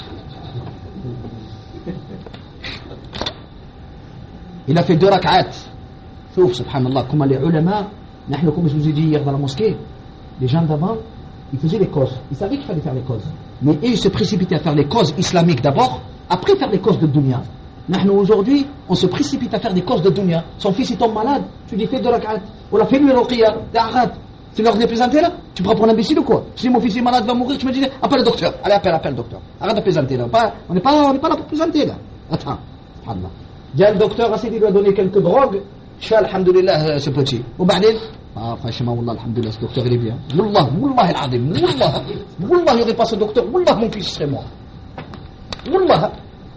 [SPEAKER 1] Il a fait 2 rak'at. Sauf, subhanallah, comme les ulama, nous, comme je vous ai dit hier dans la mosquée, les gens d'avant, ils faisaient les causes. Ils savaient qu'il fallait faire les causes. Mais eux, ils se précipitaient à faire les causes islamiques d'abord, après faire les causes de dunya. Nous, aujourd'hui, on se précipite à faire des causes de dunya. Son fils, il tombe malade, tu dis fais 2 rak'at. Ou la fais-lui ruqya, arrête. C'est l'ordre de plaisanter là? Tu prends pour un imbécile ou quoi? Si mon fils est malade, va mourir, tu me dis appelle le docteur. Allez, appelle le docteur. Arrête de plaisanter là. On n'est pas là pour plaisanter là. Attends. Subhanallah. Déjà le docteur, assez il lui a donné quelques drogues. Je fais alhamdoulilah ce petit. Ou بعدين franchement, wallah, alhamdoulilah, ce docteur il est bien. Wallah, al-azim, wallah, il n'y aurait pas ce docteur, wallah, mon fils serait mort. Wallah,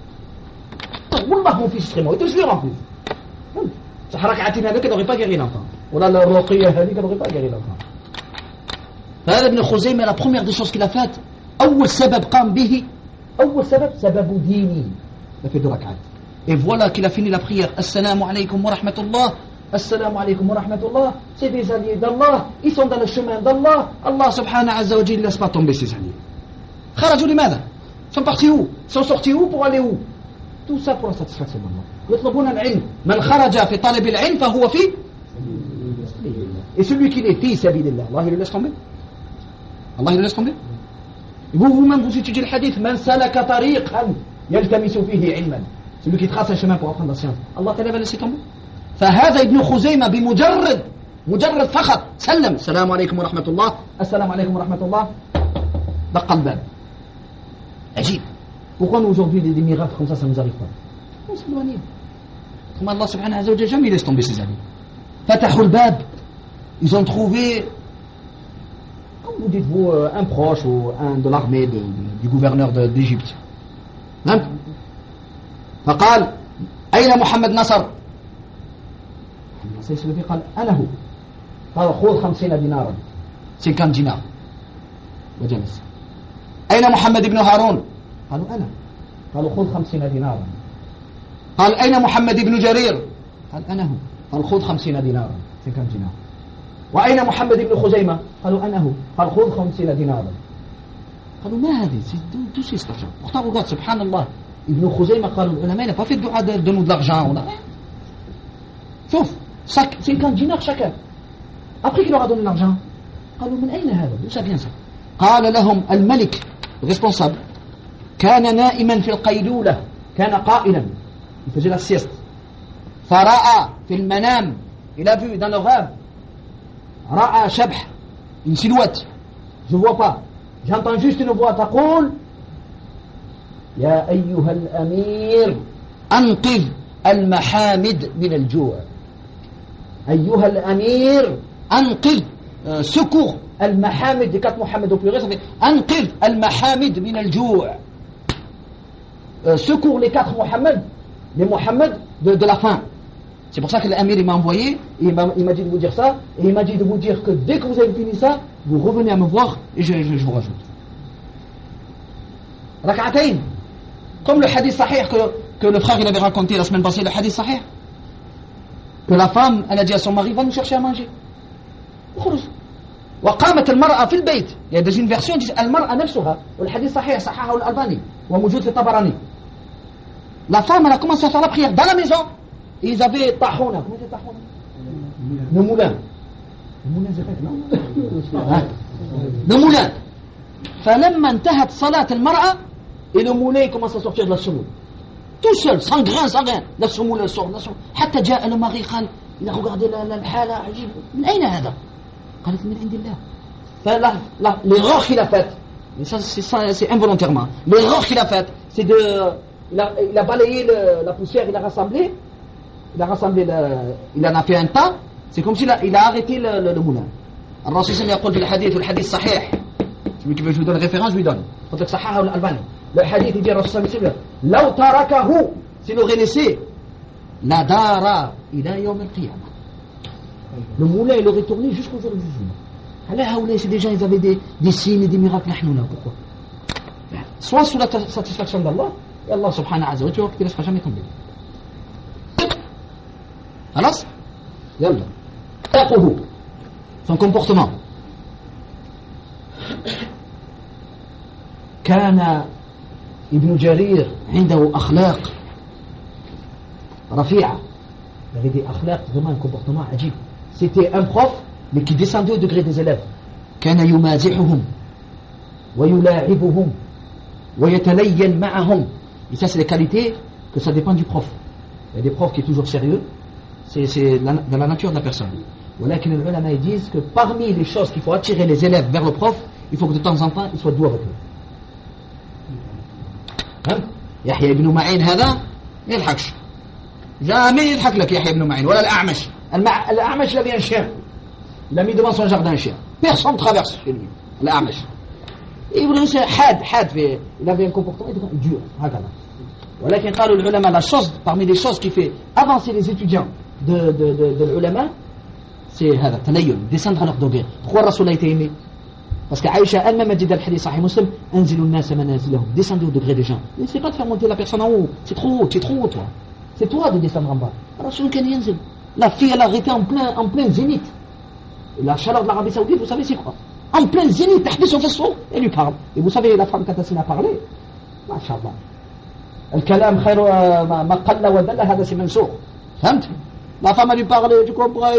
[SPEAKER 1] mon fils serait mort. Il te jure en plus. Ça harakatine avec, il n'aurait pas guéri l'enfant. Wallah, la ruqiyya, il n'aurait pas guéri l'enfant. فهذا ابن خزيمة, la première des choses qu'il a faites, أول سبب قام به, أول سبب ديني. Il a fait 2 rak'at. Et voilà qu'il a fini la prière. Assalamu alaykum wa rahmatullah. Assalamu alaykum wa rahmatullah. C'est des alliés d'Allah. Ils sont dans le chemin d'Allah. Allah subhanahu wa ta'ala ne laisse pas tomber ses alliés. Kharajou limadha? Ils sont partis où? Ils sont sortis où pour aller où? Tout ça pour la satisfaction d'Allah. يطلبون العلم. من خرج في طلب العلم فهو في. Et celui qui est fi sabilillah, Allah il le laisse tomber? Allah il le laisse tomber? Vous-même vous étudiez le hadith. Man salaka tariqan yaltamisu fihi ilman. Celui qui trace un chemin pour apprendre la science. Allah Ta'ala va laisser tomber. فهذا ابن خزيمة بمجرد فقط سلم السلام عليكم ورحمة الله السلام عليكم ورحمة الله دق الباب. عجيب. Pourquoi nous aujourd'hui des miracles comme ça nous arrive pas? On s'éloigne. Comme Allah subhanahu wa ta'ala jamais laisse tomber ses amis. فتحوا الباب. Ils ont trouvé, comme vous dites-vous, un proche ou un de l'armée du gouverneur d'Égypte. Hein? فقال أين محمد نصر؟ النبي قال أنا هو. قال خذ 50 دينارا 50 دينار وجلس. أين محمد بن هارون؟ قالوا أنا. قالوا خذ 50 دينارا. قال أين محمد بن جرير؟ قال أنا هو. قال خذ 50 دينارا 50 دينار. وأين محمد بن خزيمة؟ قالوا أنا هو. قال خذ 50 دينارا. قالوا ما هذه؟ Tout c'est cet argent. Pourtant regarde, subhanallah, Ibn Khuzayma, قالوا العلماء, il n'a pas fait de dua de nous de l'argent. Sauf 50 dinars chacun. Après qu'il leur a donné l'argent, قالوا من أين هذا? D'où ça vient ça? قال لهم الملك, responsable, كان نائما في القيلولة, كان قائلا, il faisait la sieste. فرأى في المنام, il a vu dans le rêve, رأى شبح, une silhouette, je vois pas, j'entends juste une voix تقول يا أيها الأمير أنقذ المحامد من الجوع. أيها الأمير أنقذ, secours المحامد, les 4 Mohammed au pluriel, ça fait أنقذ المحامد من الجوع, secours les 4 Mohammed, les Mohammed de la faim. C'est pour ça que l'Amir m'a envoyé, et il m'a dit de vous dire ça, et il m'a dit de vous dire que dès que vous avez fini ça, vous revenez à me voir et je vous rajoute. Rak'atayn, comme le hadith sahih que le frère il avait raconté la semaine passée, le hadith sahih, que la femme elle a dit à son mari, va nous chercher à manger. وقامت المرأة في البيت. Il y a une version qui dit المرأة نفسها, والحديث صحيح صححه الألباني وموجود في الطبراني. La femme elle a commencé à faire la prière dans la maison. Et ils avaient tahona. Comment c'est tahona? Le moulin. Le moulin c'est fait, non? Le moulin. فلما انتهت صلاة المرأة, et le moulin commence à sortir de la semoule. Tout seul, sans grain, sans rien. La semoule elle sort, la semoule. حتى جاء le mari قال, il a regardé الحالة عجيب. من أين هذا؟ قالت من عند الله. L'erreur qu'il a faite, et ça c'est involontairement, l'erreur qu'il a faite, c'est de, il a balayé la poussière, il a rassemblé, il en a fait un tas, c'est comme s'il a arrêté le moulin. الرسول صلى الله عليه وسلم يقول في الحديث, والحديث صحيح, celui qui veut je vous donne référence, je lui donne. صححه الألباني. Le hadith il dit الرسول صلى الله عليه وسلم لو تركه, s'il aurait laissé, la dara ila yawm al-qiyamah. Le moulin il aurait tourné jusqu'au jour du jugement. Alors c'est des gens, ils avaient des signes et des miracles. Pourquoi? Soit sous la satisfaction d'Allah, et Allah subhanahu wa ta'ala, tu vois qu'il ne laissera jamais tomber. Alors, yallah, taquhu, son comportement. كان ابن جرير عنده أخلاق رفيعة. Il avait des akhlaq, vraiment un comportement ajib. C'était un prof, mais qui descendait au degré des élèves. كان يمازحهم ويلاعبهم ويتلين معهم. Et ça, c'est les qualités que ça dépend du prof. Il y a des profs qui sont toujours sérieux, c'est dans la nature de la personne. ولكن les ulama disent que parmi les choses qu'il faut attirer les élèves vers le prof, il faut que de temps en temps, il soit doux avec eux. يحيى بن معين هذا ما يضحكش. Jamais يضحك لك يحيى بن معين ولا الأعمش. الأعمش il avait un chien. Il a mis devant son jardin un chien. Personne ne traverse chez lui. الأعمش. Et il avait un comportement dur. هكذا. ولكن قالوا العلماء la chose parmi les choses qui fait avancer les étudiants de l'ulama, c'est هذا التلين, descendre à leur degré. Pourquoi Rasoul a été aimé? Parce qu'Aïcha elle-même a dit dans le hadith sahih muslim, انزلوا الناس منازلهم, descendez au degré des gens. Mais c'est pas de faire monter la personne en haut, c'est trop haut toi. C'est toi de descendre en bas. Rasoul كان ينزل. La fille elle a arrêté en plein zénith. Et la chaleur de l'Arabie Saoudite, vous savez c'est quoi? En plein zénith, تحبسه في السوق, elle lui parle. Et vous savez la femme quand elle s'en a parlé, machallah. الكلام خير ما قل ودل, هذا c'est منسوخ. فهمت؟ La femme lui parlait, tu comprends.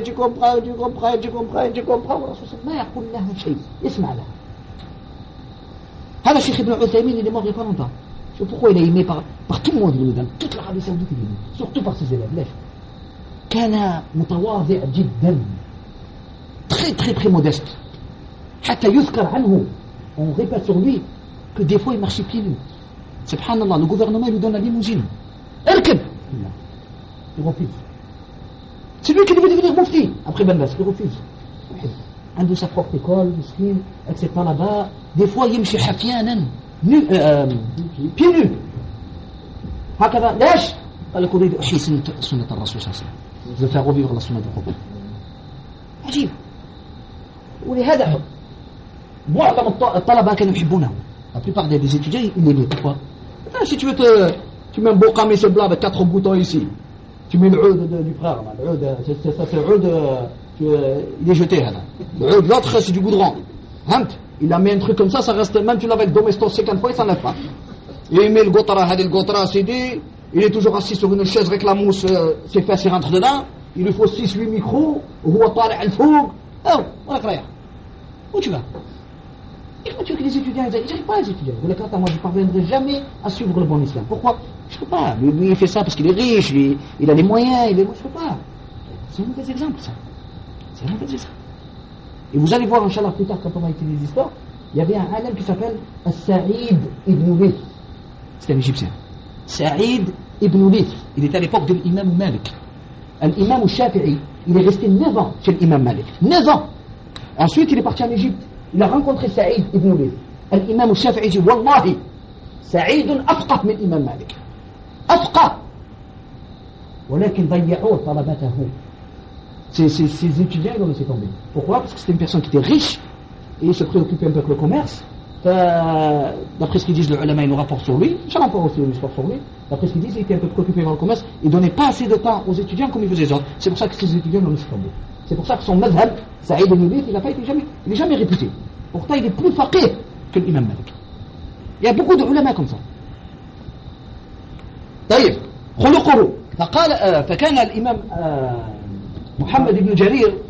[SPEAKER 1] ما يقول لها شيء, اسمع لها. هذا الشيخ ابن عثيمين il est mort il y a pas longtemps. Je sais pourquoi il est aimé par tout le monde, dans toute l'Arabie Saoudite, il est aimé, surtout par ses élèves. ليش؟ كان متواضع جدا, très modeste. حتى يذكر عنه, on répète sur lui que des fois il marchait pieds nus. Subhanallah, le gouvernement lui donne la limousine. Erkeb, il refuse. C'est lui qui devait devenir mufti après Ben Bas, il refuse. عنده sa propre école, مسكين, avec ses talaba. Des fois يمشي حفيانا, pieds nus. هكذا, ليش؟ قال لك أريد أحيي سنة الرسول صلى الله عليه وسلم. Je vais faire revivre la sunna du prophète. عجيب. ولهذا حب. معظم الطلبة كانوا يحبونه. La plupart des étudiants, ils l'aimaient. Pourquoi? Si tu veux tu mets un beau camis blanc avec 4 boutons ici. Tu mets le oud du frère. Le oud, ça c'est le oud, il est jeté. Le oud, l'autre, c'est du goudron. Il a mis un truc comme ça reste, même tu l'avais domestos 50 fois, il ne s'enlève pas. Et il met le gotra, c'est dit, il est toujours assis sur une chaise avec la mousse, ses fesses, il rentre dedans. Il lui faut 6-8 micros, وهو طالع الفوق. Oh, voilà, où tu vas? Il faut que les étudiants, ils n'arrivent pas les étudiants. Moi, je ne parviendrai jamais à suivre le bon islam. Pourquoi? Je ne peux pas. Lui, il fait ça parce qu'il est riche, il a les moyens, je ne peux pas. C'est un mauvais exemple, ça. C'est un mauvais exemple. Et vous allez voir, Inch'Allah, plus tard, quand on va étudier les histoires, il y avait un alim qui s'appelle Sa'id ibn Lith. C'était un Égyptien. Sa'id ibn Lith. Il était à l'époque de l'imam Malik. L'imam Shafi'i, il est resté 9 ans chez l'imam Malik. 9 ans. Ensuite, il est parti en Égypte. Il a rencontré Sa'id ibn Lith. L'imam Shafi'i dit, Wallahi, Sa'id afqah min l'imam Malik. Afqah. ولكن ضيعوا طلبته. Ces étudiants, ils l'ont laissé tomber. Pourquoi? Parce que c'était une personne qui était riche et il se préoccupait un peu avec le commerce. D'après ce qu'ils disent, le ulama, il nous rapporte sur lui. J'en rapporte aussi une histoire sur lui. D'après ce qu'ils disent, il était un peu préoccupé par le commerce. Il ne donnait pas assez de temps aux étudiants comme il faisait les autres. C'est pour ça que ces étudiants l'ont laissé tomber. C'est pour ça que son madhab, Sa'id ibn Lith, il n'est jamais réputé. Pourtant, il est plus faqih que l'imam Malik. Il y a beaucoup de ulama comme ça. طيب خلقه فكان الإمام محمد بن جرير